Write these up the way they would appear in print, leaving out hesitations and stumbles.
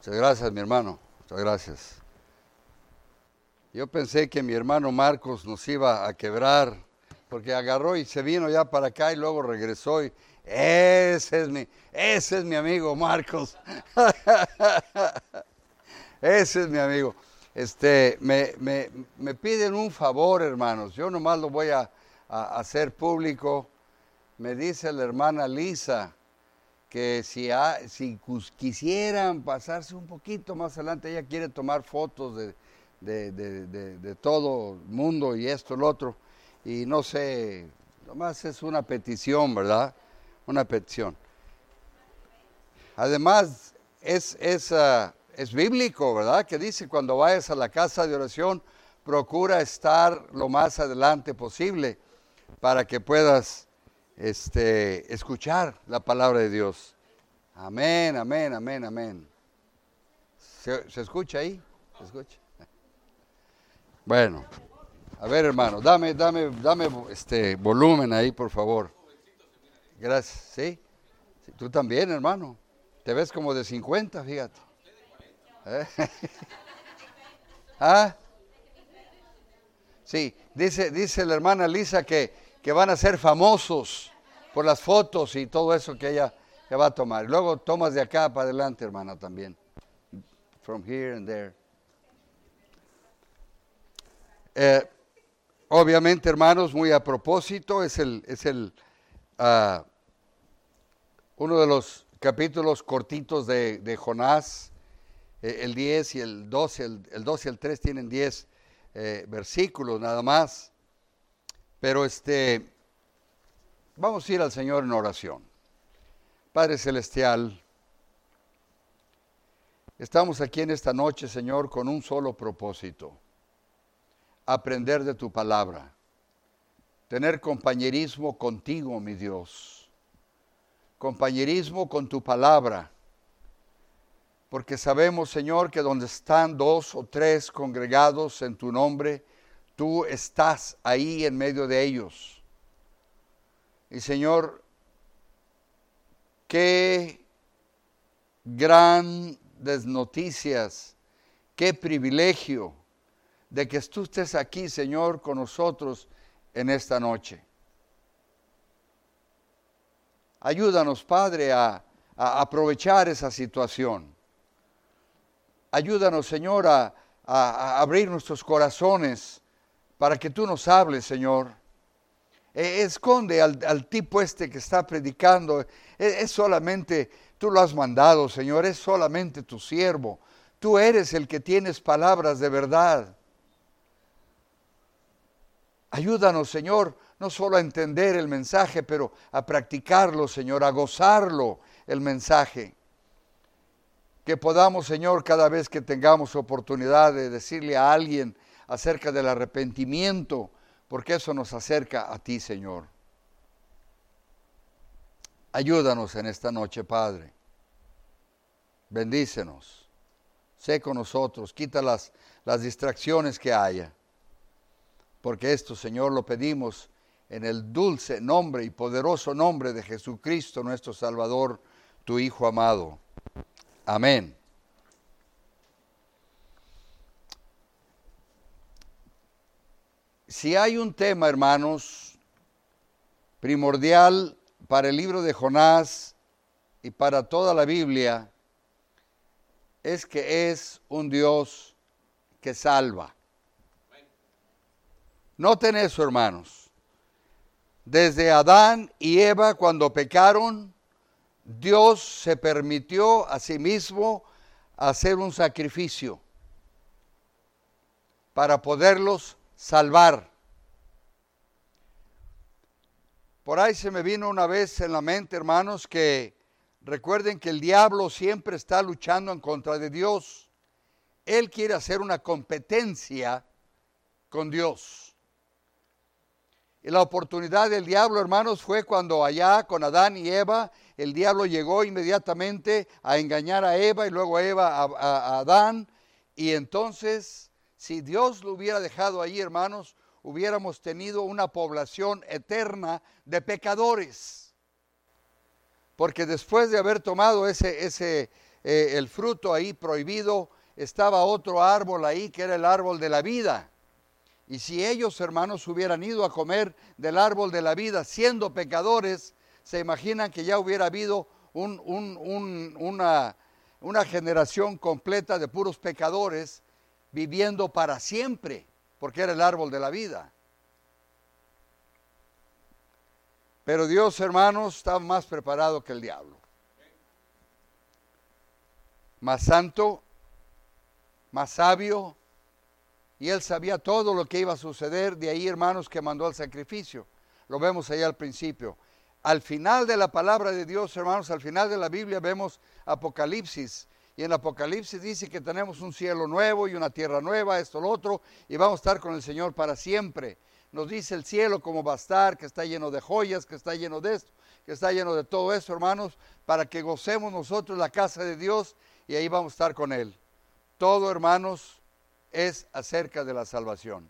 Muchas gracias, mi hermano. Muchas gracias. Yo pensé que mi hermano Marcos nos iba a quebrar, porque agarró y se vino ya para acá y luego regresó y ese es mi amigo Marcos. Ese es mi amigo. Me piden un favor, hermanos. Yo nomás lo voy a hacer público. Me dice la hermana Lisa que si quisieran pasarse un poquito más adelante, ella quiere tomar fotos de todo el mundo y esto, lo otro. Y no sé, nomás es una petición, ¿verdad? Una petición. Además, es bíblico, ¿verdad? Que dice, cuando vayas a la casa de oración, procura estar lo más adelante posible para que puedas escuchar la palabra de Dios. Amén, amén, amén, amén. ¿Se escucha ahí? ¿Se escucha? Bueno, a ver, hermano, dame volumen ahí, por favor. Gracias, ¿sí? Sí, tú también, hermano. Te ves como de 50, fíjate. ¿Ah? Sí, dice la hermana Lisa que van a ser famosos por las fotos y todo eso que ella va a tomar. Y luego tomas de acá para adelante, hermana, también. From here and there. Obviamente, hermanos, muy a propósito, es uno de los capítulos cortitos de Jonás. El 10 y el 12, el 12 y el 3 tienen 10 versículos nada más. Pero vamos a ir al Señor en oración. Padre Celestial, estamos aquí en esta noche, Señor, con un solo propósito: aprender de tu palabra, tener compañerismo contigo, mi Dios, compañerismo con tu palabra, porque sabemos, Señor, que donde están 2 o 3 congregados en tu nombre, tú estás ahí en medio de ellos. Y, Señor, qué grandes noticias, qué privilegio de que tú estés aquí, Señor, con nosotros en esta noche. Ayúdanos, Padre, a aprovechar esa situación. Ayúdanos, Señor, a abrir nuestros corazones para que tú nos hables, Señor. Esconde al tipo que está predicando. Es solamente, tú lo has mandado, Señor, es solamente tu siervo. Tú eres el que tienes palabras de verdad. Ayúdanos, Señor, no solo a entender el mensaje, pero a practicarlo, Señor, a gozarlo, el mensaje. Que podamos, Señor, cada vez que tengamos oportunidad de decirle a alguien acerca del arrepentimiento, porque eso nos acerca a ti, Señor. Ayúdanos en esta noche, Padre. Bendícenos. Sé con nosotros. Quita las distracciones que haya. Porque esto, Señor, lo pedimos en el dulce nombre y poderoso nombre de Jesucristo, nuestro Salvador, tu Hijo amado. Amén. Si hay un tema, hermanos, primordial para el libro de Jonás y para toda la Biblia, es que es un Dios que salva. Noten eso, hermanos. Desde Adán y Eva, cuando pecaron, Dios se permitió a sí mismo hacer un sacrificio para poderlos salvar. Por ahí se me vino una vez en la mente, hermanos, que recuerden que el diablo siempre está luchando en contra de Dios. Él quiere hacer una competencia con Dios. Y la oportunidad del diablo, hermanos, fue cuando allá con Adán y Eva, el diablo llegó inmediatamente a engañar a Eva y luego Eva a Adán. Y entonces, si Dios lo hubiera dejado ahí, hermanos, hubiéramos tenido una población eterna de pecadores. Porque después de haber tomado ese el fruto ahí prohibido, estaba otro árbol ahí que era el árbol de la vida. Y si ellos, hermanos, hubieran ido a comer del árbol de la vida siendo pecadores, se imaginan que ya hubiera habido una generación completa de puros pecadores viviendo para siempre, porque era el árbol de la vida. Pero Dios, hermanos, está más preparado que el diablo. Más santo, más sabio, y él sabía todo lo que iba a suceder. De ahí, hermanos, que mandó el sacrificio. Lo vemos ahí al principio. Al final de la palabra de Dios, hermanos, al final de la Biblia vemos Apocalipsis. Y en Apocalipsis dice que tenemos un cielo nuevo y una tierra nueva, esto, lo otro, y vamos a estar con el Señor para siempre. Nos dice el cielo cómo va a estar, que está lleno de joyas, que está lleno de esto, que está lleno de todo eso, hermanos, para que gocemos nosotros la casa de Dios y ahí vamos a estar con Él. Todo, hermanos, es acerca de la salvación.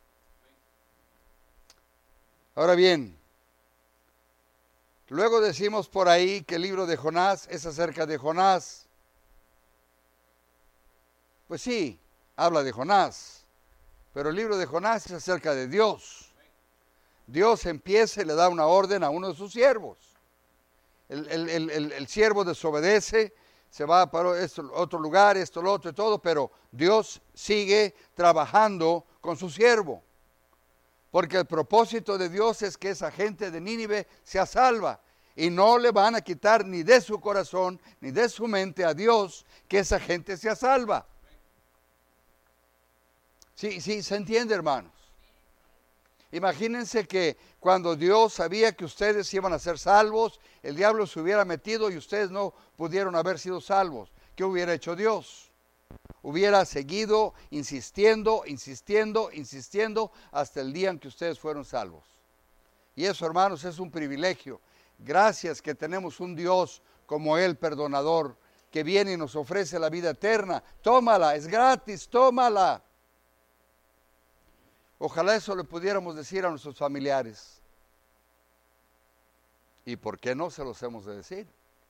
Ahora bien, luego decimos por ahí que el libro de Jonás es acerca de Jonás. Pues sí, habla de Jonás, pero el libro de Jonás es acerca de Dios. Dios empieza y le da una orden a uno de sus siervos. El siervo desobedece, se va para otro lugar, esto, lo otro y todo, pero Dios sigue trabajando con su siervo. Porque el propósito de Dios es que esa gente de Nínive sea salva. Y no le van a quitar ni de su corazón, ni de su mente a Dios que esa gente sea salva. Sí, se entiende, hermanos. Imagínense que cuando Dios sabía que ustedes iban a ser salvos, el diablo se hubiera metido y ustedes no pudieron haber sido salvos. ¿Qué hubiera hecho Dios? Hubiera seguido insistiendo hasta el día en que ustedes fueron salvos. Y eso, hermanos, es un privilegio. Gracias que tenemos un Dios como Él, perdonador, que viene y nos ofrece la vida eterna. Tómala, es gratis, tómala. Ojalá eso le pudiéramos decir a nuestros familiares. ¿Y por qué no se los hemos de decir?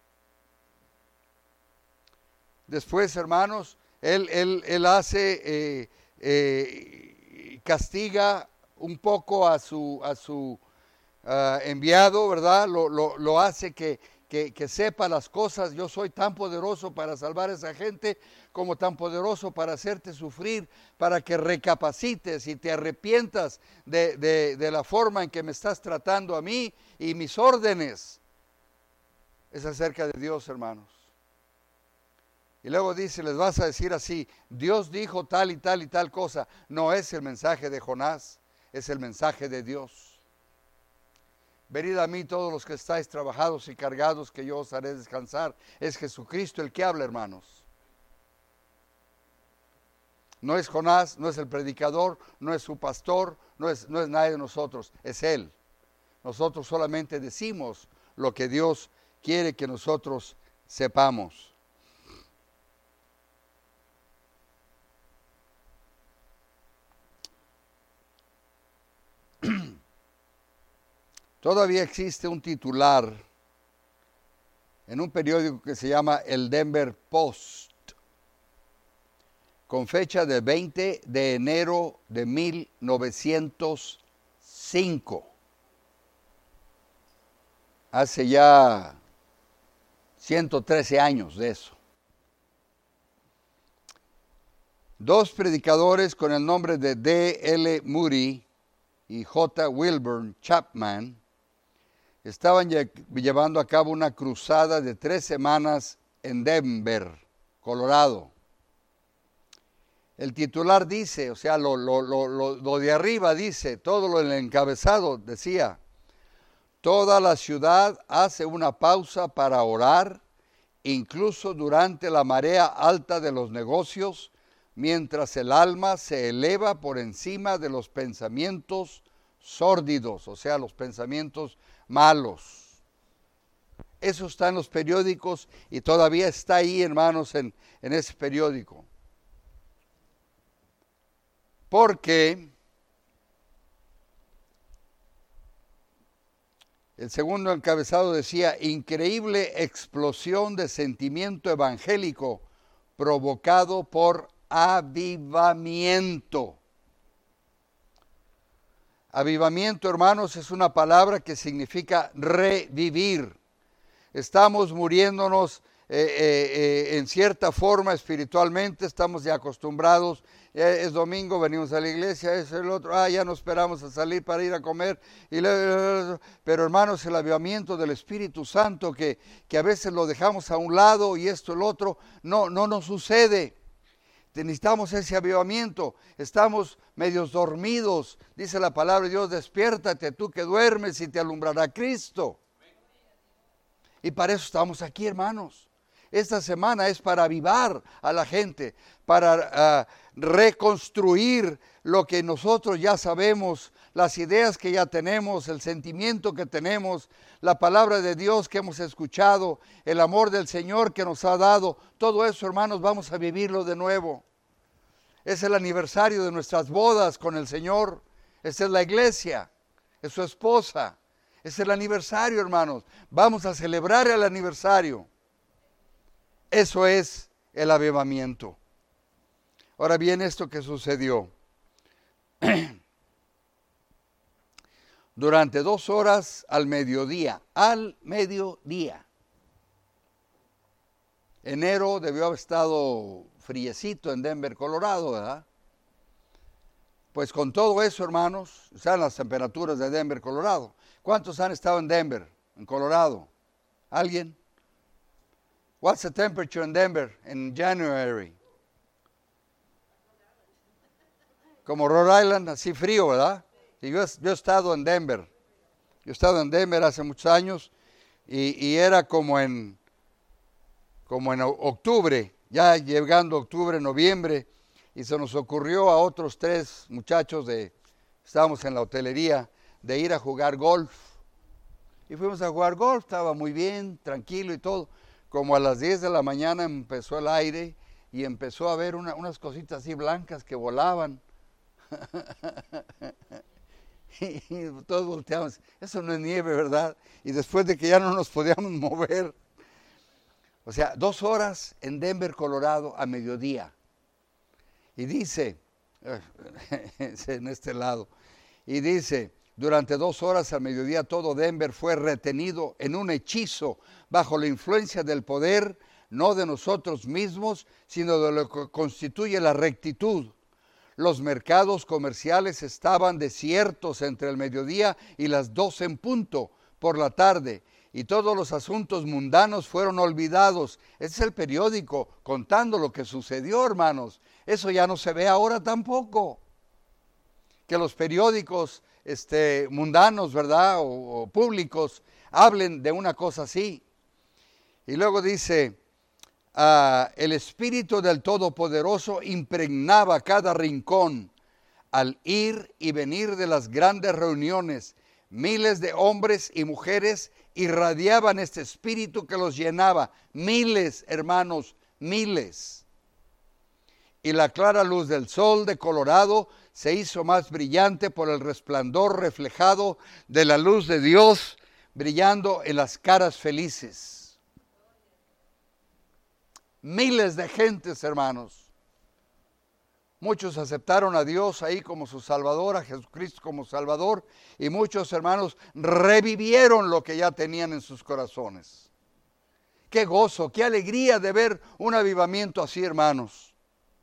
Después, hermanos, Él hace, castiga un poco a su enviado, ¿verdad? Lo hace que sepa las cosas. Yo soy tan poderoso para salvar a esa gente como tan poderoso para hacerte sufrir, para que recapacites y te arrepientas de la forma en que me estás tratando a mí y mis órdenes. Es acerca de Dios, hermanos. Y luego dice, les vas a decir así, Dios dijo tal y tal y tal cosa. No es el mensaje de Jonás, es el mensaje de Dios. Venid a mí todos los que estáis trabajados y cargados, que yo os haré descansar. Es Jesucristo el que habla, hermanos. No es Jonás, no es el predicador, no es su pastor, no es nadie de nosotros, es Él. Nosotros solamente decimos lo que Dios quiere que nosotros sepamos. Todavía existe un titular en un periódico que se llama el Denver Post, con fecha de 20 de enero de 1905. Hace ya 113 años de eso. Dos predicadores con el nombre de D.L. Moody y J. Wilburn Chapman estaban llevando a cabo una cruzada de 3 semanas en Denver, Colorado. El titular dice, o sea, lo de arriba dice, todo lo del encabezado decía, toda la ciudad hace una pausa para orar, incluso durante la marea alta de los negocios, mientras el alma se eleva por encima de los pensamientos sórdidos, o sea, los pensamientos malos. Eso está en los periódicos y todavía está ahí, hermanos, en ese periódico. Porque El segundo encabezado decía, increíble explosión de sentimiento evangélico provocado por avivamiento. Avivamiento, hermanos, es una palabra que significa revivir. Estamos muriéndonos en cierta forma espiritualmente, estamos ya acostumbrados. Es domingo, venimos a la iglesia, es el otro, ya no esperamos a salir para ir a comer. Pero hermanos, el avivamiento del Espíritu Santo que a veces lo dejamos a un lado y esto, el otro, no nos sucede. Necesitamos ese avivamiento, estamos medios dormidos, dice la palabra de Dios, despiértate tú que duermes y te alumbrará Cristo. Y para eso estamos aquí, hermanos. Esta semana es para avivar a la gente, para reconstruir lo que nosotros ya sabemos, las ideas que ya tenemos, el sentimiento que tenemos, la palabra de Dios que hemos escuchado, el amor del Señor que nos ha dado. Todo eso, hermanos, vamos a vivirlo de nuevo. Es el aniversario de nuestras bodas con el Señor. Esa es la iglesia, es su esposa. Es el aniversario, hermanos. Vamos a celebrar el aniversario. Eso es el avivamiento. Ahora bien, esto que sucedió. Durante 2 horas al mediodía. Enero debió haber estado friecito en Denver, Colorado, ¿verdad? Pues con todo eso, hermanos, están las temperaturas de Denver, Colorado. ¿Cuántos han estado en Denver, en Colorado? ¿Alguien? What's the temperature in Denver in January? Como Rhode Island, así frío, ¿verdad? Y yo he estado en Denver. Yo he estado en Denver hace muchos años y era como en octubre, ya llegando octubre, noviembre, y se nos ocurrió a otros 3 muchachos estábamos en la hotelería, de ir a jugar golf. Y fuimos a jugar golf, estaba muy bien, tranquilo y todo. Como a las 10 de la mañana empezó el aire y empezó a ver unas cositas así blancas que volaban. Y todos volteamos, eso no es nieve, ¿verdad? Y después de que ya no nos podíamos mover. O sea, 2 horas en Denver, Colorado, a mediodía. Y dice, en este lado, y dice, durante 2 horas al mediodía todo Denver fue retenido en un hechizo bajo la influencia del poder, no de nosotros mismos, sino de lo que constituye la rectitud. Los mercados comerciales estaban desiertos entre el mediodía y las 12 en punto por la tarde, y todos los asuntos mundanos fueron olvidados. Ese es el periódico contando lo que sucedió, hermanos. Eso ya no se ve ahora tampoco. Que los periódicos mundanos, ¿verdad? O públicos hablen de una cosa así. Y luego dice, el Espíritu del Todopoderoso impregnaba cada rincón al ir y venir de las grandes reuniones. Miles de hombres y mujeres irradiaban este espíritu que los llenaba. Miles, hermanos, miles. Y la clara luz del sol de Colorado se hizo más brillante por el resplandor reflejado de la luz de Dios, brillando en las caras felices. Miles de gentes, hermanos. Muchos aceptaron a Dios ahí como su Salvador, a Jesucristo como Salvador, y muchos, hermanos, revivieron lo que ya tenían en sus corazones. Qué gozo, qué alegría de ver un avivamiento así, hermanos.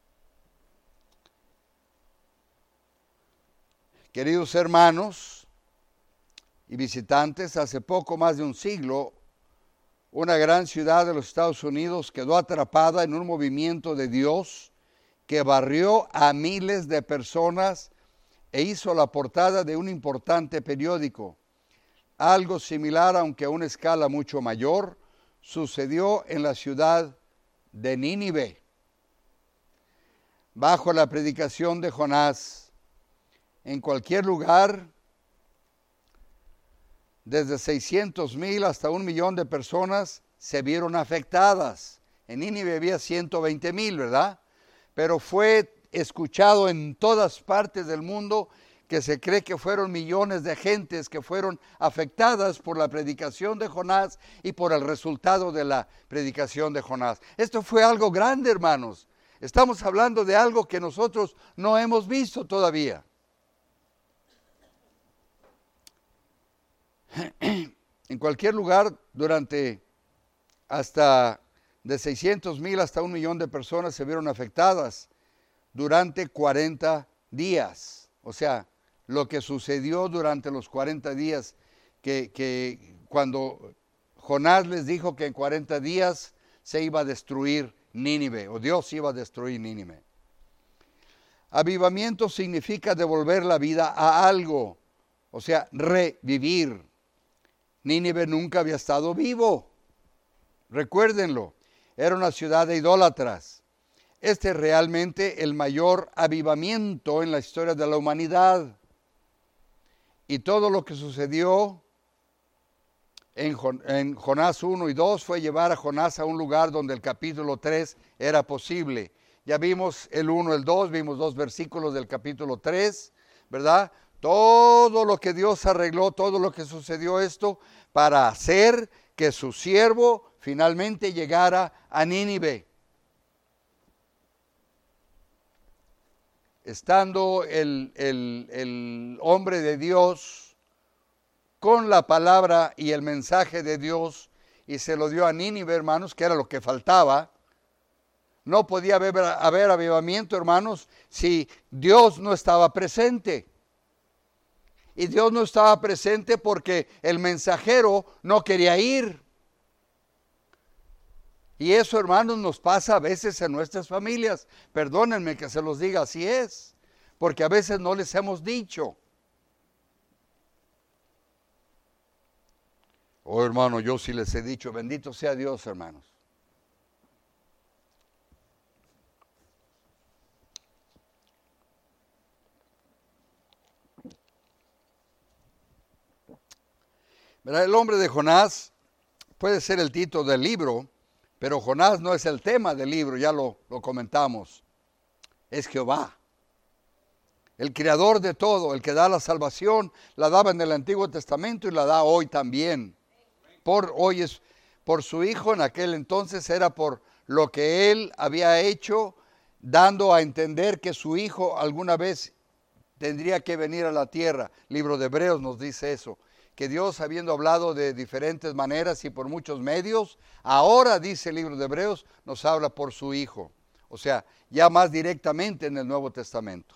Queridos hermanos y visitantes, hace poco más de un siglo, una gran ciudad de los Estados Unidos quedó atrapada en un movimiento de Dios que barrió a miles de personas e hizo la portada de un importante periódico. Algo similar, aunque a una escala mucho mayor, sucedió en la ciudad de Nínive. Bajo la predicación de Jonás, en cualquier lugar, desde 600,000 hasta 1,000,000 de personas se vieron afectadas. En Nínive había 120,000, ¿verdad? Pero fue escuchado en todas partes del mundo que se cree que fueron millones de gentes que fueron afectadas por la predicación de Jonás y por el resultado de la predicación de Jonás. Esto fue algo grande, hermanos. Estamos hablando de algo que nosotros no hemos visto todavía. En cualquier lugar, durante hasta de 600,000 hasta 1,000,000 de personas se vieron afectadas durante 40 días. O sea, lo que sucedió durante los 40 días, que cuando Jonás les dijo que en 40 días se iba a destruir Nínive, o Dios iba a destruir Nínive. Avivamiento significa devolver la vida a algo, o sea, revivir. Nínive nunca había estado vivo, recuérdenlo, era una ciudad de idólatras. Este es realmente el mayor avivamiento en la historia de la humanidad. Y todo lo que sucedió en Jonás 1 y 2 fue llevar a Jonás a un lugar donde el capítulo 3 era posible. Ya vimos el 1, el 2, vimos 2 versículos del capítulo 3, ¿verdad? Todo lo que Dios arregló, todo lo que sucedió esto para hacer que su siervo finalmente llegara a Nínive. Estando el hombre de Dios con la palabra y el mensaje de Dios, y se lo dio a Nínive, hermanos, que era lo que faltaba. No podía haber avivamiento, hermanos, si Dios no estaba presente. Y Dios no estaba presente porque el mensajero no quería ir. Y eso, hermanos, nos pasa a veces en nuestras familias. Perdónenme que se los diga, así es. Porque a veces no les hemos dicho. Oh, hermano, yo sí les he dicho, bendito sea Dios, hermanos. ¿Verdad? El hombre de Jonás puede ser el título del libro, pero Jonás no es el tema del libro, ya lo comentamos. Es Jehová, el creador de todo, el que da la salvación, la daba en el Antiguo Testamento y la da hoy también. Hoy es por su Hijo, en aquel entonces era por lo que Él había hecho, dando a entender que su Hijo alguna vez tendría que venir a la tierra. Libro de Hebreos nos dice eso. Que Dios, habiendo hablado de diferentes maneras y por muchos medios, ahora, dice el libro de Hebreos, nos habla por su Hijo. O sea, ya más directamente en el Nuevo Testamento.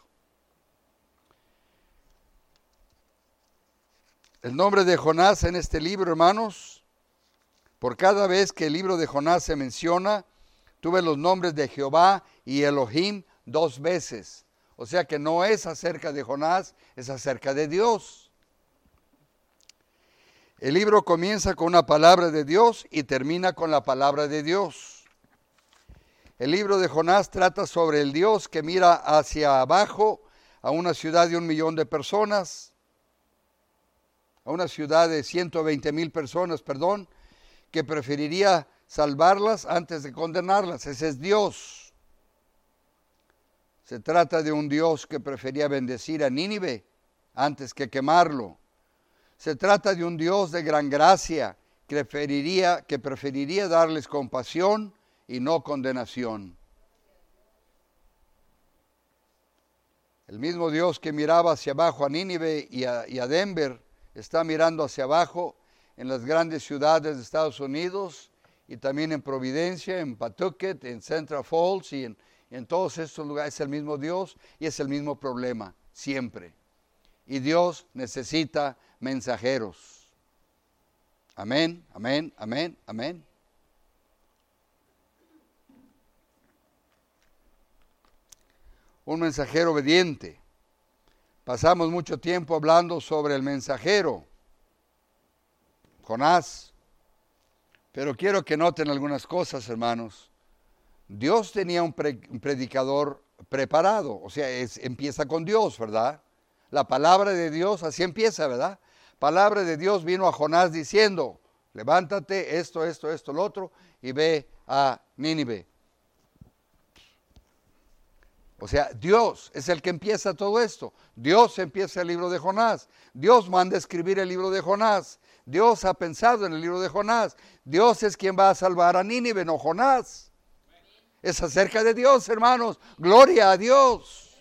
El nombre de Jonás en este libro, hermanos, por cada vez que el libro de Jonás se menciona, tuve los nombres de Jehová y Elohim 2 veces. O sea que no es acerca de Jonás, es acerca de Dios. El libro comienza con una palabra de Dios y termina con la palabra de Dios. El libro de Jonás trata sobre el Dios que mira hacia abajo a una ciudad de 1,000,000 de personas, a una ciudad de 120,000 personas, que preferiría salvarlas antes de condenarlas. Ese es Dios. Se trata de un Dios que prefería bendecir a Nínive antes que quemarlo. Se trata de un Dios de gran gracia que preferiría darles compasión y no condenación. El mismo Dios que miraba hacia abajo a Nínive y a Denver, está mirando hacia abajo en las grandes ciudades de Estados Unidos y también en Providencia, en Pawtucket, en Central Falls y en todos estos lugares. Es el mismo Dios y es el mismo problema, siempre. Y Dios necesita mensajeros. Amén, amén, amén, amén. Un mensajero obediente. Pasamos mucho tiempo hablando sobre el mensajero, Jonás. Pero quiero que noten algunas cosas, hermanos. Dios tenía un predicador preparado, o sea, empieza con Dios, ¿verdad? La palabra de Dios así empieza, ¿verdad? Palabra de Dios vino a Jonás diciendo, levántate, esto, lo otro, y ve a Nínive. O sea, Dios es el que empieza todo esto. Dios empieza el libro de Jonás. Dios manda a escribir el libro de Jonás. Dios ha pensado en el libro de Jonás. Dios es quien va a salvar a Nínive, no Jonás. Es acerca de Dios, hermanos. Gloria a Dios.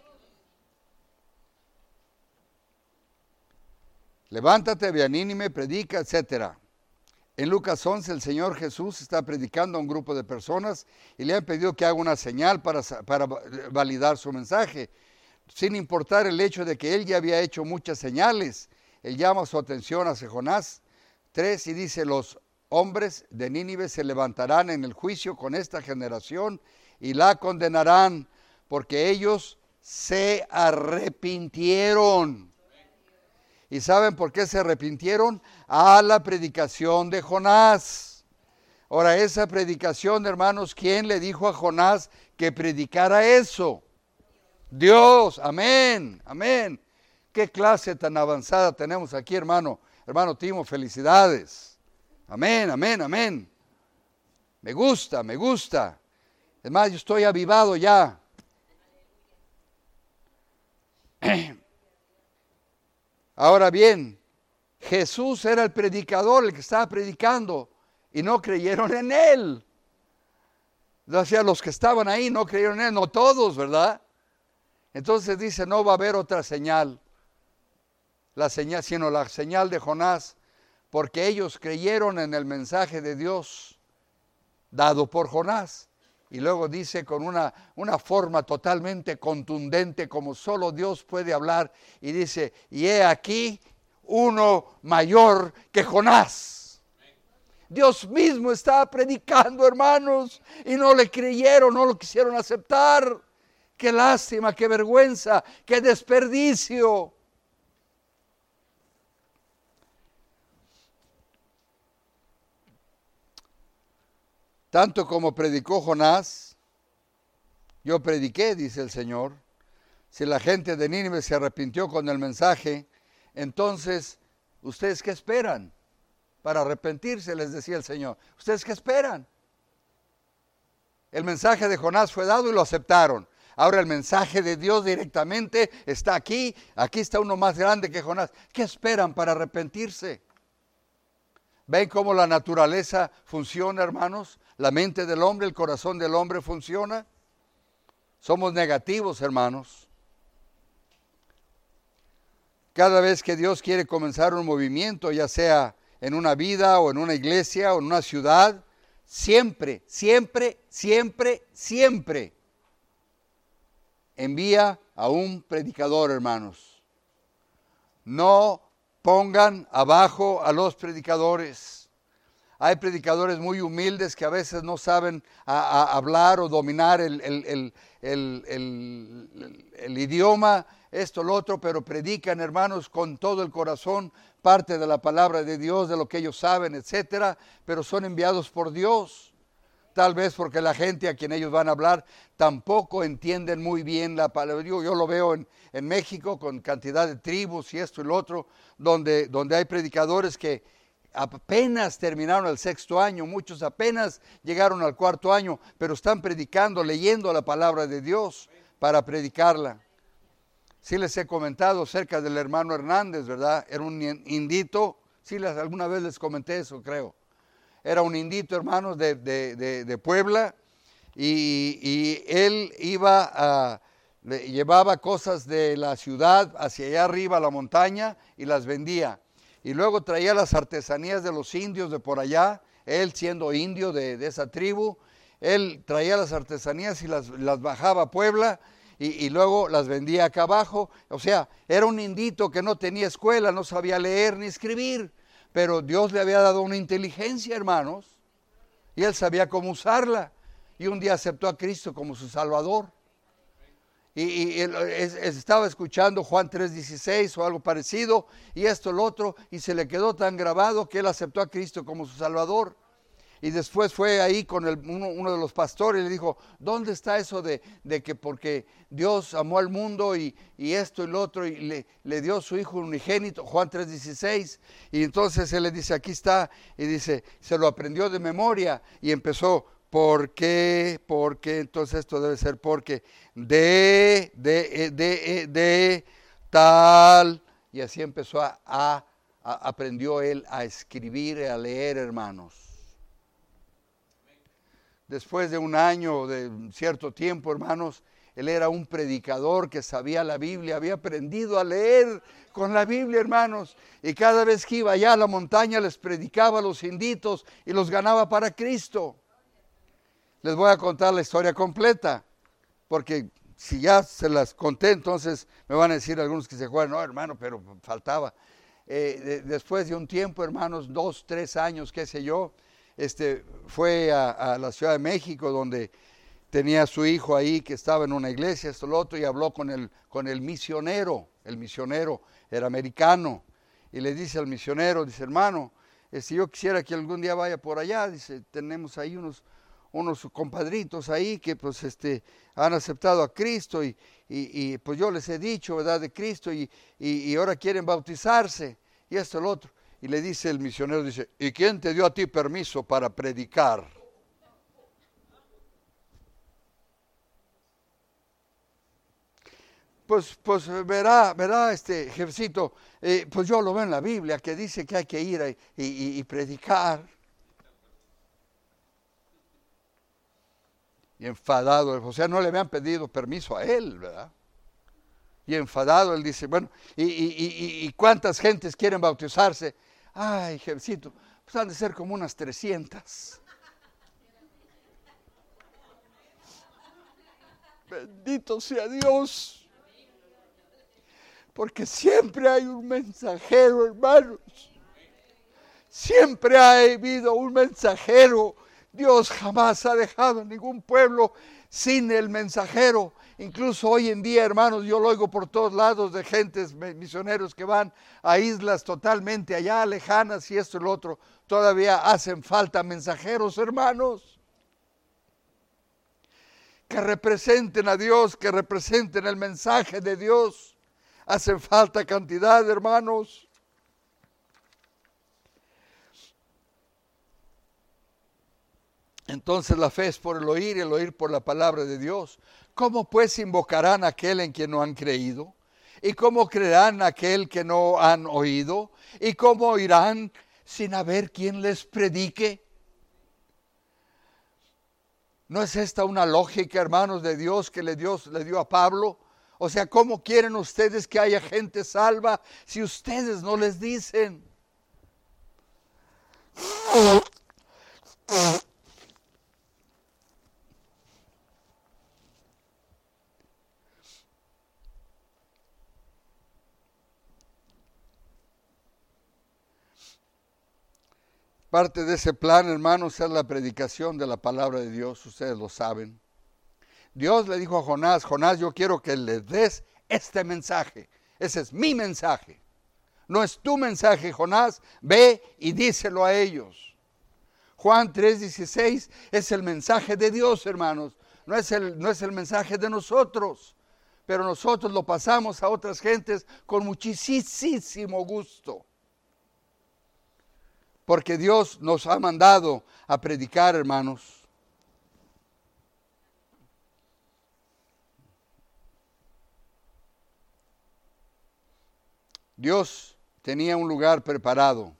Levántate, ve a Nínive, predica, etc. En Lucas 11 el Señor Jesús está predicando a un grupo de personas y le han pedido que haga una señal para validar su mensaje. Sin importar el hecho de que él ya había hecho muchas señales, él llama su atención hacia Jonás 3 y dice: los hombres de Nínive se levantarán en el juicio con esta generación y la condenarán, porque ellos se arrepintieron. ¿Y saben por qué se arrepintieron? A la predicación de Jonás. Ahora, esa predicación, hermanos, ¿quién le dijo a Jonás que predicara eso? Dios, amén, amén. ¿Qué clase tan avanzada tenemos aquí, hermano? Hermano Timo, felicidades. Amén, amén, amén. Me gusta, me gusta. Es más, yo estoy avivado ya. Ahora bien, Jesús era el predicador, el que estaba predicando, y no creyeron en él. O sea, los que estaban ahí no creyeron en él, no todos, ¿verdad? Entonces dice, no va a haber otra señal, sino la señal de Jonás, porque ellos creyeron en el mensaje de Dios dado por Jonás. Y luego dice con una forma totalmente contundente, como solo Dios puede hablar, y dice, y he aquí uno mayor que Jonás. Dios mismo estaba predicando, hermanos, y no le creyeron, no lo quisieron aceptar. Qué lástima, qué vergüenza, qué desperdicio. Tanto como predicó Jonás, yo prediqué, dice el Señor. Si la gente de Nínive se arrepintió con el mensaje, entonces, ¿ustedes qué esperan para arrepentirse? Les decía el Señor. ¿Ustedes qué esperan? El mensaje de Jonás fue dado y lo aceptaron. Ahora el mensaje de Dios directamente está aquí. Aquí está uno más grande que Jonás. ¿Qué esperan para arrepentirse? ¿Ven cómo la naturaleza funciona, hermanos? La mente del hombre, el corazón del hombre funciona. Somos negativos, hermanos. Cada vez que Dios quiere comenzar un movimiento, ya sea en una vida o en una iglesia o en una ciudad, siempre, siempre, siempre, siempre envía a un predicador, hermanos. No pongan abajo a los predicadores. Hay predicadores muy humildes que a veces no saben hablar o dominar el idioma, esto, lo otro, pero predican, hermanos, con todo el corazón, parte de la palabra de Dios, de lo que ellos saben, etcétera, pero son enviados por Dios. Tal vez porque la gente a quien ellos van a hablar tampoco entienden muy bien la palabra. Yo lo veo en México con cantidad de tribus y esto y lo otro, donde hay predicadores que apenas terminaron el 6º año, muchos apenas llegaron al 4º año, pero están predicando, leyendo la palabra de Dios para predicarla. Sí les he comentado acerca del hermano Hernández, ¿verdad? Era un indito, sí alguna vez les comenté eso, creo. Era un indito, hermanos, de Puebla, y él llevaba cosas de la ciudad hacia allá arriba a la montaña y las vendía. Y luego traía las artesanías de los indios de por allá, él siendo indio de esa tribu, él traía las artesanías y las bajaba a Puebla y luego las vendía acá abajo. O sea, era un indito que no tenía escuela, no sabía leer ni escribir, pero Dios le había dado una inteligencia, hermanos, y él sabía cómo usarla. Y un día aceptó a Cristo como su Salvador. Y él estaba escuchando Juan 3:16 o algo parecido, y esto, lo otro, y se le quedó tan grabado que él aceptó a Cristo como su Salvador. Y después fue ahí con uno de los pastores y le dijo, ¿dónde está eso de que porque Dios amó al mundo y esto y lo otro, y le dio su hijo unigénito? Juan 3:16. Y entonces él le dice, aquí está, y dice, se lo aprendió de memoria y empezó ¿Por qué? Porque entonces esto debe ser porque de tal. Y así empezó aprendió él a escribir y a leer, hermanos. Después de un año, de cierto tiempo, hermanos, él era un predicador que sabía la Biblia, había aprendido a leer con la Biblia, hermanos. Y cada vez que iba allá a la montaña les predicaba a los inditos y los ganaba para Cristo. Les voy a contar la historia completa, porque si ya se las conté, entonces me van a decir algunos que se juegan, no, hermano, pero faltaba. Después de un tiempo, hermanos, 2, 3 años, qué sé yo, fue a la Ciudad de México, donde tenía a su hijo ahí, que estaba en una iglesia, esto, lo otro, y habló con el misionero. El misionero era americano, y le dice al misionero, dice, hermano, yo quisiera que algún día vaya por allá, dice, tenemos ahí unos compadritos ahí que pues han aceptado a Cristo y pues yo les he dicho, ¿verdad?, de Cristo y ahora quieren bautizarse y esto, el otro. Y le dice el misionero, dice, ¿y quién te dio a ti permiso para predicar? Pues verá, jefecito, pues yo lo veo en la Biblia que dice que hay que ir y predicar. Y enfadado, o sea, no le habían pedido permiso a él, ¿verdad? Y enfadado, él dice, bueno, ¿y cuántas gentes quieren bautizarse? Ay, jefecito, pues han de ser como unas 300. Bendito sea Dios. Porque siempre hay un mensajero, hermanos. Siempre ha habido un mensajero. Dios jamás ha dejado ningún pueblo sin el mensajero. Incluso hoy en día, hermanos, yo lo oigo por todos lados de gentes misioneros que van a islas totalmente allá lejanas y esto y lo otro. Todavía hacen falta mensajeros, hermanos, que representen a Dios, que representen el mensaje de Dios. Hacen falta cantidad, hermanos. Entonces la fe es por el oír por la palabra de Dios. ¿Cómo pues invocarán a aquel en quien no han creído? ¿Y cómo creerán a aquel que no han oído? ¿Y cómo oirán sin haber quien les predique? ¿No es esta una lógica, hermanos, de Dios que Dios le dio a Pablo? O sea, ¿cómo quieren ustedes que haya gente salva si ustedes no les dicen? Parte de ese plan, hermanos, es la predicación de la palabra de Dios, ustedes lo saben. Dios le dijo a Jonás, Jonás, yo quiero que les des este mensaje. Ese es mi mensaje. No es tu mensaje, Jonás. Ve y díselo a ellos. Juan 3:16 es el mensaje de Dios, hermanos. No es el mensaje de nosotros. Pero nosotros lo pasamos a otras gentes con muchísimo gusto. Porque Dios nos ha mandado a predicar, hermanos. Dios tenía un lugar preparado.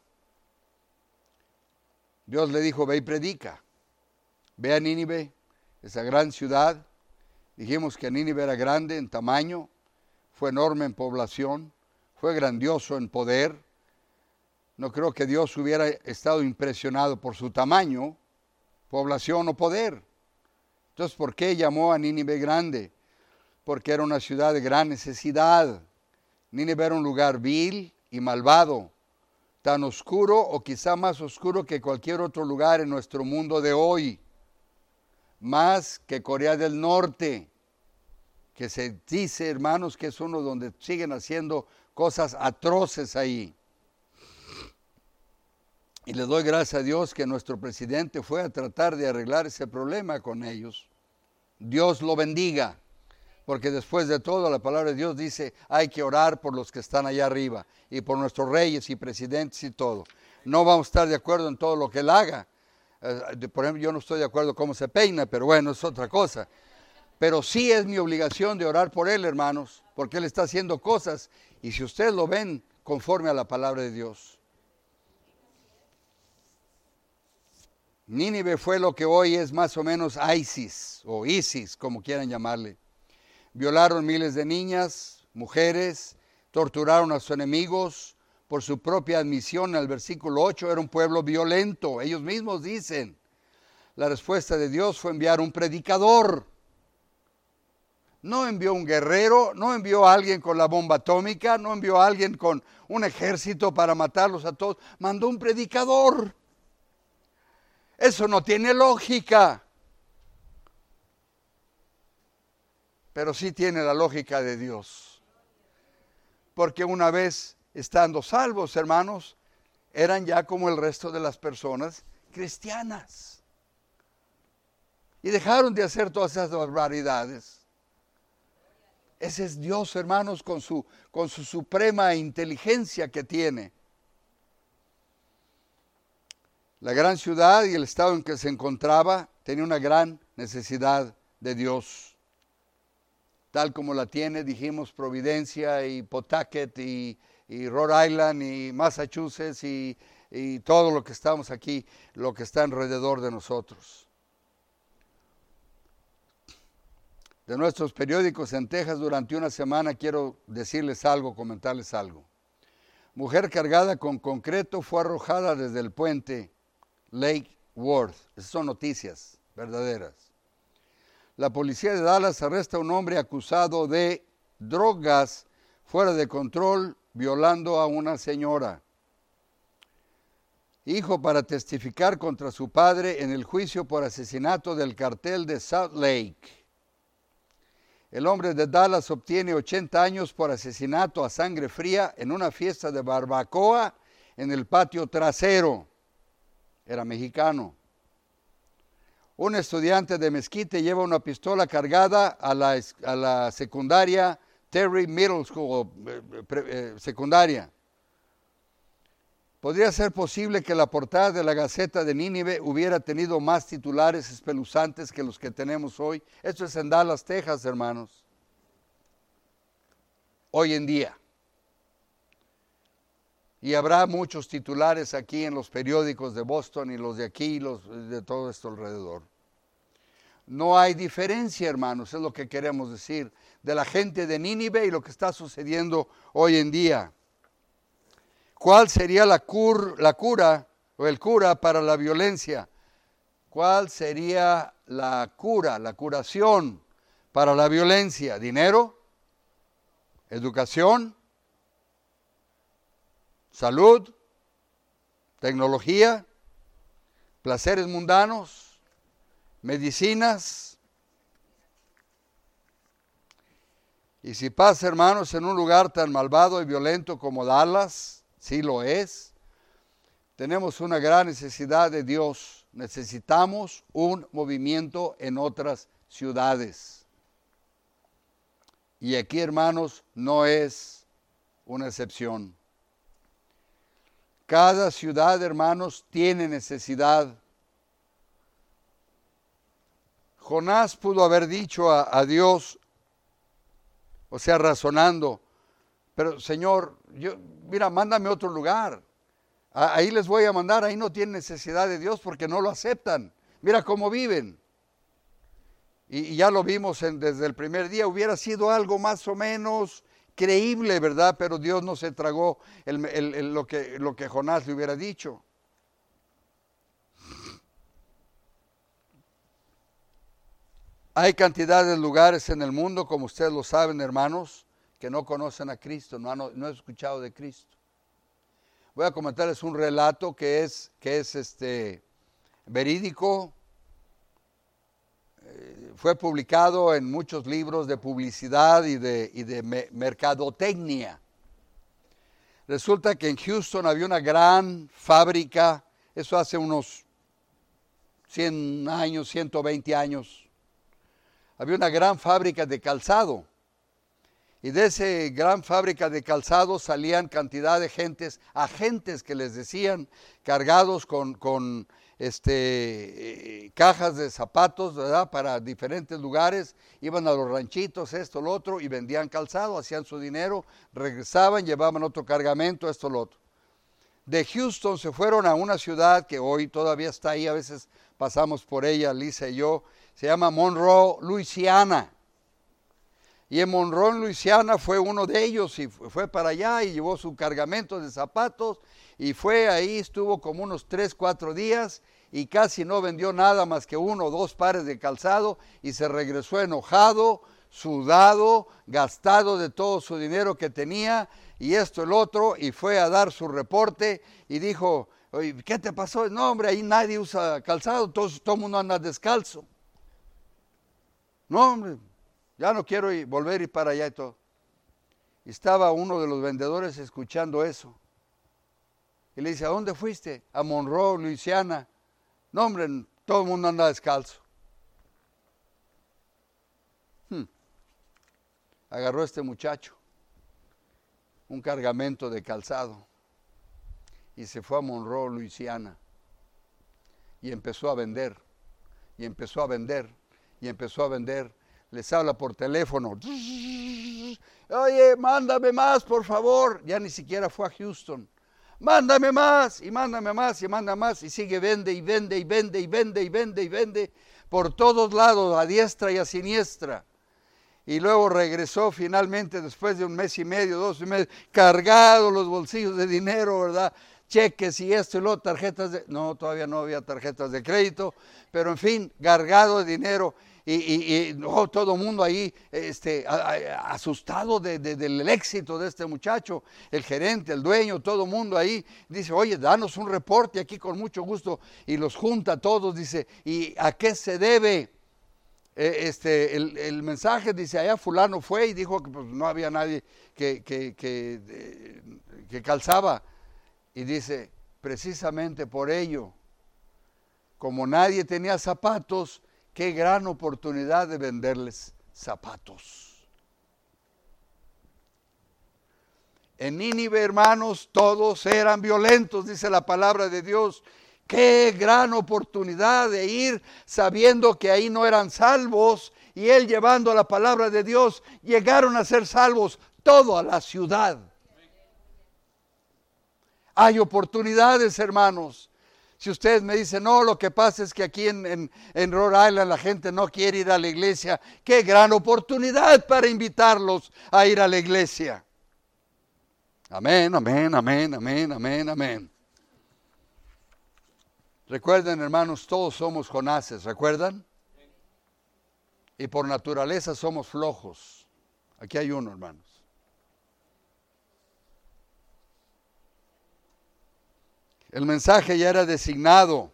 Dios le dijo, ve y predica. Ve a Nínive, esa gran ciudad. Dijimos que Nínive era grande en tamaño, fue enorme en población, fue grandioso en poder. No creo que Dios hubiera estado impresionado por su tamaño, población o poder. Entonces, ¿por qué llamó a Nínive grande? Porque era una ciudad de gran necesidad. Nínive era un lugar vil y malvado, tan oscuro o quizá más oscuro que cualquier otro lugar en nuestro mundo de hoy. Más que Corea del Norte, que se dice, hermanos, que es uno donde siguen haciendo cosas atroces ahí. Y le doy gracias a Dios que nuestro presidente fue a tratar de arreglar ese problema con ellos. Dios lo bendiga, porque después de todo la palabra de Dios dice, hay que orar por los que están allá arriba y por nuestros reyes y presidentes y todo. No vamos a estar de acuerdo en todo lo que él haga, Por ejemplo, yo no estoy de acuerdo cómo se peina, pero bueno, es otra cosa. Pero sí es mi obligación de orar por él, hermanos, porque él está haciendo cosas. Y si ustedes lo ven conforme a la palabra de Dios. Nínive fue lo que hoy es más o menos ISIS, o ISIS, como quieran llamarle. Violaron miles de niñas, mujeres, torturaron a sus enemigos. Por su propia admisión, en el versículo 8, era un pueblo violento. Ellos mismos dicen. La respuesta de Dios fue enviar un predicador. No envió un guerrero, no envió a alguien con la bomba atómica, no envió a alguien con un ejército para matarlos a todos. Mandó un predicador. Eso no tiene lógica. Pero sí tiene la lógica de Dios. Porque una vez estando salvos, hermanos, eran ya como el resto de las personas cristianas. Y dejaron de hacer todas esas barbaridades. Ese es Dios, hermanos, con su suprema inteligencia que tiene. La gran ciudad y el estado en que se encontraba tenía una gran necesidad de Dios. Tal como la tiene, dijimos, Providencia y Pawtucket y Rhode Island y Massachusetts y todo lo que estamos aquí, lo que está alrededor de nosotros. De nuestros periódicos en Texas durante una semana quiero decirles algo, comentarles algo. Mujer cargada con concreto fue arrojada desde el puente Lake Worth. Esas son noticias verdaderas. La policía de Dallas arresta a un hombre acusado de drogas fuera de control, violando a una señora. Hijo para testificar contra su padre en el juicio por asesinato del cartel de Salt Lake. El hombre de Dallas obtiene 80 años por asesinato a sangre fría en una fiesta de barbacoa en el patio trasero. Era mexicano. Un estudiante de Mesquite lleva una pistola cargada a la secundaria Terry Middle School, secundaria. ¿Podría ser posible que la portada de la Gaceta de Nínive hubiera tenido más titulares espeluznantes que los que tenemos hoy? Esto es en Dallas, Texas, hermanos. Hoy en día. Y habrá muchos titulares aquí en los periódicos de Boston y los de aquí y los de todo esto alrededor. No hay diferencia, hermanos, es lo que queremos decir, de la gente de Nínive y lo que está sucediendo hoy en día. ¿Cuál sería la cura o el cura para la violencia? ¿Cuál sería la cura, la curación para la violencia? ¿Dinero? ¿Educación? ¿Salud? ¿Tecnología? ¿Placeres mundanos? ¿Medicinas? Y si pasa, hermanos, en un lugar tan malvado y violento como Dallas, sí lo es, tenemos una gran necesidad de Dios. Necesitamos un movimiento en otras ciudades. Y aquí, hermanos, no es una excepción. Cada ciudad, hermanos, tiene necesidad. Jonás pudo haber dicho a Dios, o sea, razonando, pero Señor, mira, mándame a otro lugar. Ahí les voy a mandar, ahí no tienen necesidad de Dios porque no lo aceptan. Mira cómo viven. Y ya lo vimos desde el primer día, hubiera sido algo más o menos creíble, ¿verdad? Pero Dios no se tragó lo que Jonás le hubiera dicho. Hay cantidad de lugares en el mundo, como ustedes lo saben, hermanos, que no conocen a Cristo, no han escuchado de Cristo. Voy a comentarles un relato que es verídico. Fue publicado en muchos libros de publicidad y de mercadotecnia. Resulta que en Houston había una gran fábrica, eso hace unos 100 años, 120 años. Había una gran fábrica de calzado. Y de esa gran fábrica de calzado salían cantidad de agentes que les decían, cargados con cajas de zapatos, ¿verdad? Para diferentes lugares, iban a los ranchitos, esto, lo otro, y vendían calzado, hacían su dinero, regresaban, llevaban otro cargamento, esto, lo otro. De Houston se fueron a una ciudad que hoy todavía está ahí, a veces pasamos por ella, Lisa y yo, se llama Monroe, Luisiana. Y en Monroe, Luisiana, fue uno de ellos y fue para allá y llevó su cargamento de zapatos y fue ahí, estuvo como unos 3, 4 días y casi no vendió nada más que 1 o 2 pares de calzado y se regresó enojado, sudado, gastado de todo su dinero que tenía y esto, el otro, y fue a dar su reporte y dijo, oye, ¿qué te pasó? No, hombre, ahí nadie usa calzado, todo el mundo anda descalzo. No, hombre, ya no quiero volver a ir para allá y todo. Y estaba uno de los vendedores escuchando eso. Y le dice, ¿a dónde fuiste? A Monroe, Luisiana. No, hombre, todo el mundo anda descalzo. Agarró este muchacho un cargamento de calzado y se fue a Monroe, Luisiana. Y empezó a vender, y empezó a vender, y empezó a vender. Les habla por teléfono. Oye, mándame más, por favor. Ya ni siquiera fue a Houston. Mándame más, y mándame más, y manda más. Y sigue, vende, y vende, y vende, y vende, y vende, y vende. Por todos lados, a diestra y a siniestra. Y luego regresó finalmente, después de 1 mes y medio, 2 meses, cargado los bolsillos de dinero, ¿verdad? Cheques y esto y lo, tarjetas de... No, todavía no había tarjetas de crédito, pero en fin, cargado de dinero. Y todo el mundo ahí asustado del éxito de este muchacho, el gerente, el dueño, todo el mundo ahí, dice, oye, danos un reporte aquí con mucho gusto, y los junta a todos, dice, ¿y a qué se debe? El mensaje, dice, allá fulano fue y dijo que pues, no había nadie que calzaba, y dice, precisamente por ello, como nadie tenía zapatos, qué gran oportunidad de venderles zapatos. En Nínive, hermanos, todos eran violentos, dice la palabra de Dios. Qué gran oportunidad de ir sabiendo que ahí no eran salvos y él llevando la palabra de Dios, llegaron a ser salvos toda la ciudad. Hay oportunidades, hermanos. Si ustedes me dicen, no, lo que pasa es que aquí en Rhode Island la gente no quiere ir a la iglesia, qué gran oportunidad para invitarlos a ir a la iglesia. Amén, amén, amén, amén, amén, amén. Recuerden, hermanos, todos somos Jonases, ¿recuerdan? Y por naturaleza somos flojos. Aquí hay uno, hermanos. El mensaje ya era designado.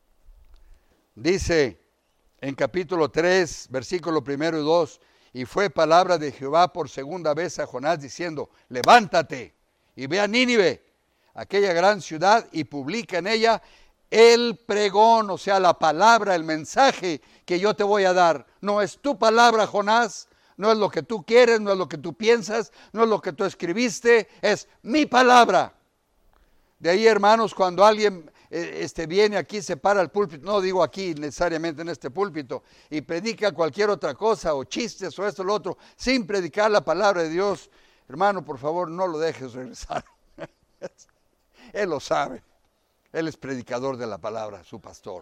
Dice en capítulo 3, versículo 1 y 2, y fue palabra de Jehová por segunda vez a Jonás diciendo, levántate y ve a Nínive, aquella gran ciudad, y publica en ella el pregón, o sea, la palabra, el mensaje que yo te voy a dar. No es tu palabra, Jonás, no es lo que tú quieres, no es lo que tú piensas, no es lo que tú escribiste, es mi palabra. De ahí, hermanos, cuando alguien viene aquí, se para el púlpito, no digo aquí necesariamente en este púlpito, y predica cualquier otra cosa, o chistes, o esto, o lo otro, sin predicar la palabra de Dios, hermano, por favor, no lo dejes regresar. Él lo sabe. Él es predicador de la palabra, su pastor.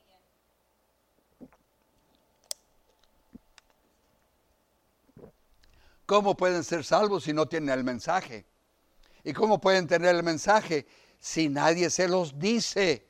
¿Cómo pueden ser salvos si no tienen el mensaje? ¿Y cómo pueden tener el mensaje si nadie se los dice?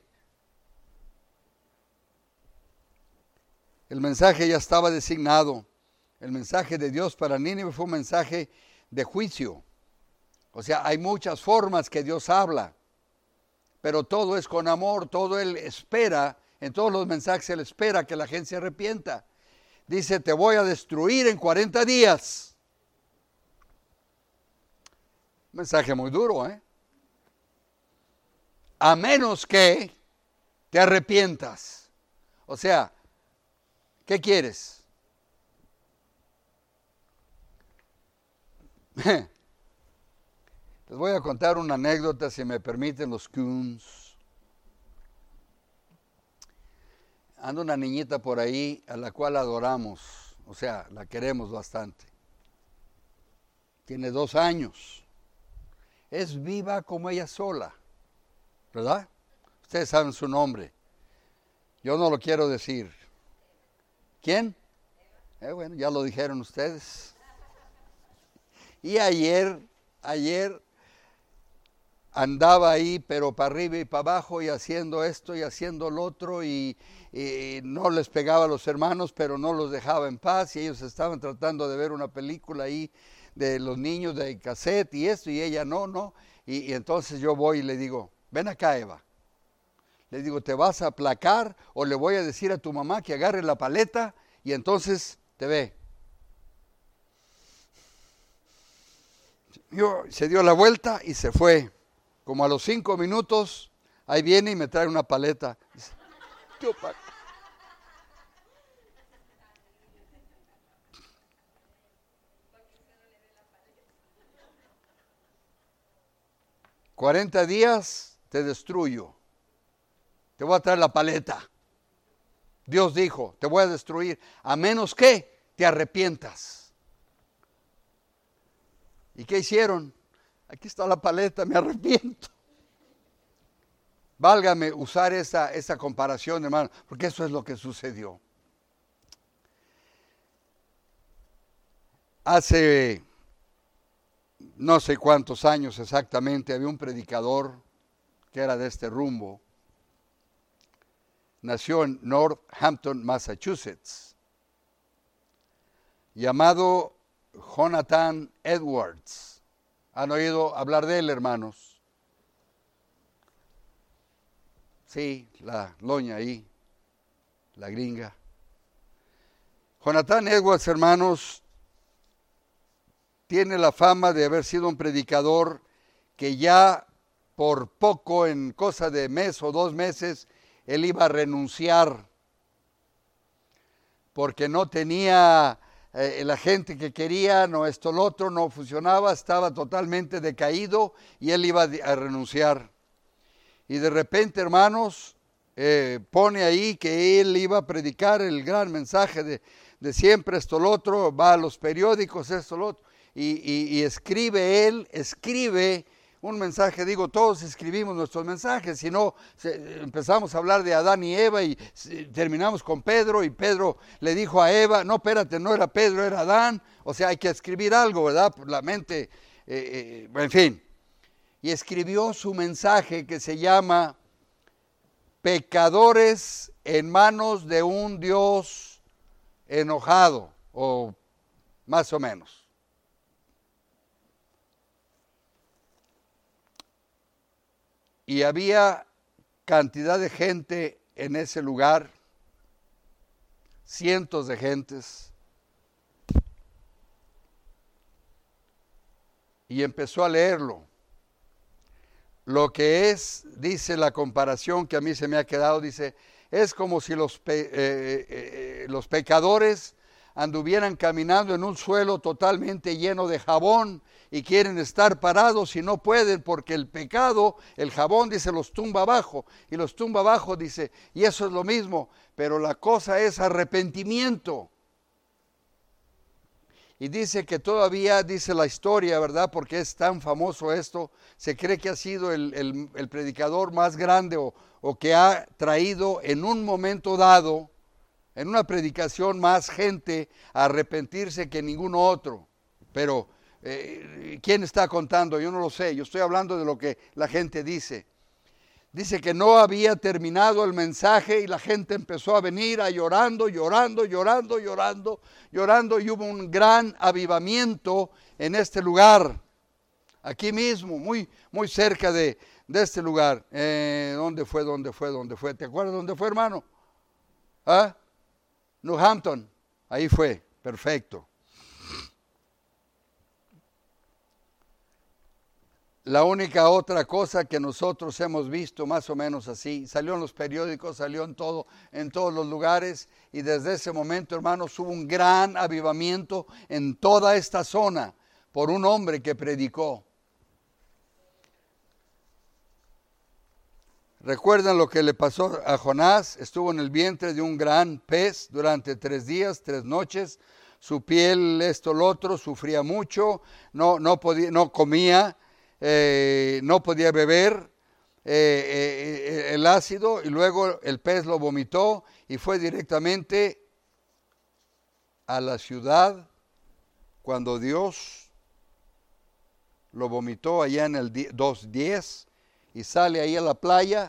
El mensaje ya estaba designado. El mensaje de Dios para Nínive fue un mensaje de juicio. O sea, hay muchas formas que Dios habla, pero todo es con amor, todo Él espera, en todos los mensajes Él espera que la gente se arrepienta. Dice, te voy a destruir en 40 días. Mensaje muy duro, ¿eh? A menos que te arrepientas. O sea, ¿qué quieres? Les voy a contar una anécdota, si me permiten los coons. anda una niñita por ahí a la cual adoramos, o sea, la queremos bastante. Tiene 2 años. Es viva como ella sola, ¿verdad? Ustedes saben su nombre. Yo no lo quiero decir. ¿Quién? Bueno, ya lo dijeron ustedes. Y ayer andaba ahí, pero para arriba y para abajo, y haciendo esto y haciendo lo otro, y no les pegaba a los hermanos, pero no los dejaba en paz, y ellos estaban tratando de ver una película ahí de los niños de cassette y esto, y ella no. Y entonces yo voy y le digo, ven acá, Eva. Le digo, ¿te vas a aplacar o le voy a decir a tu mamá que agarre la paleta y entonces te ve? Se dio la vuelta y se fue. Como a los 5 minutos, ahí viene y me trae una paleta. Dice, ¿qué opa? 40 días te destruyo. Te voy a traer la paleta. Dios dijo, te voy a destruir, a menos que te arrepientas. ¿Y qué hicieron? Aquí está la paleta, me arrepiento. Válgame usar esa comparación, hermano, porque eso es lo que sucedió. Hace no sé cuántos años exactamente había un predicador que era de este rumbo. Nació en Northampton, Massachusetts, llamado Jonathan Edwards. ¿Han oído hablar de él, hermanos? Sí, la loña ahí, la gringa. Jonathan Edwards, hermanos, tiene la fama de haber sido un predicador que ya por poco, en cosa de mes o 2 meses, él iba a renunciar porque no tenía la gente que quería, no esto, lo otro, no funcionaba, estaba totalmente decaído y él iba a renunciar. Y de repente, hermanos, pone ahí que él iba a predicar el gran mensaje de siempre, esto, lo otro, va a los periódicos, esto, lo otro, y escribe un mensaje. Digo, todos escribimos nuestros mensajes, si no empezamos a hablar de Adán y Eva y terminamos con Pedro, y Pedro le dijo a Eva, no, espérate, no era Pedro, era Adán. O sea, hay que escribir algo, ¿verdad? Por la mente, en fin. Y escribió su mensaje que se llama Pecadores en manos de un Dios enojado, o más o menos. Y había cantidad de gente en ese lugar, cientos de gentes. Y empezó a leerlo. Lo que es, dice la comparación que a mí se me ha quedado, dice, es como si los pecadores anduvieran caminando en un suelo totalmente lleno de jabón y quieren estar parados y no pueden porque el pecado, el jabón, dice, los tumba abajo, y los tumba abajo, dice, y eso es lo mismo, pero la cosa es arrepentimiento. Y dice que todavía, dice la historia, ¿verdad? Porque es tan famoso esto, se cree que ha sido el predicador más grande o que ha traído en un momento dado, en una predicación, más gente a arrepentirse que ningún otro. Pero, ¿quién está contando? Yo no lo sé, yo estoy hablando de lo que la gente dice. Dice que no había terminado el mensaje y la gente empezó a venir llorando, y hubo un gran avivamiento en este lugar, aquí mismo, muy, muy cerca de este lugar. ¿Dónde fue? ¿Te acuerdas dónde fue, hermano? ¿Ah? Northampton, ahí fue, perfecto. La única otra cosa que nosotros hemos visto más o menos así, salió en los periódicos, salió en todos los lugares, y desde ese momento, hermanos, hubo un gran avivamiento en toda esta zona por un hombre que predicó. ¿Recuerdan lo que le pasó a Jonás? Estuvo en el vientre de un gran pez durante 3 días, 3 noches. Su piel, esto, lo otro, sufría mucho, no comía, no podía beber el ácido, y luego el pez lo vomitó y fue directamente a la ciudad cuando Dios lo vomitó allá en el 2:10, y sale ahí a la playa,